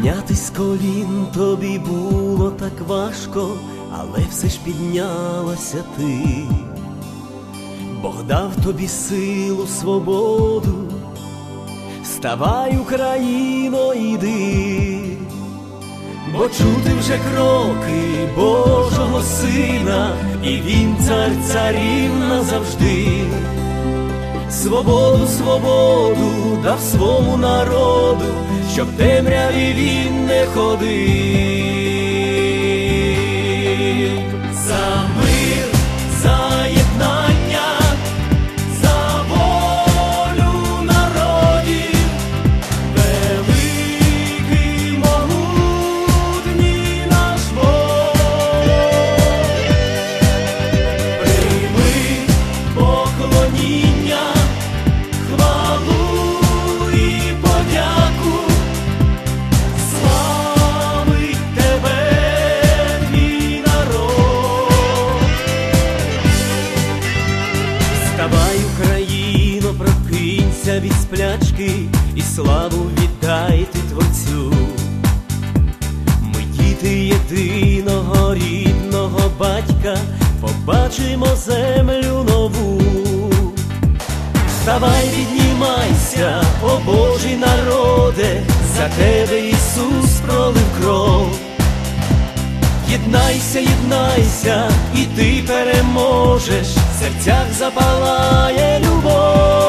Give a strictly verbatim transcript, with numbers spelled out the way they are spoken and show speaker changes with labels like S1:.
S1: Піднятись з колін тобі було так важко, але все ж піднялася ти. Бог дав тобі силу, свободу. Вставай, Україно, іди, бо чути вже кроки Божого Сина, і Він цар царів назавжди. Свободу, свободу дав свому народу, щоб в темряві він не ходив. За мир, за єднання, за волю народів, великий, могутній наш Бог. Прийми поклоніння, хвалу і подяку, славить тебе твій народ. Вставай, Україно, прокинься від сплячки і славу віддайте Творцю. Ми діти єдиного рідного батька, побачимо землю нову. Вставай, піднімайся, о Божий народе, за тебе Ісус пролив кров. Єднайся, єднайся, і ти переможеш, в серцях запалає любов.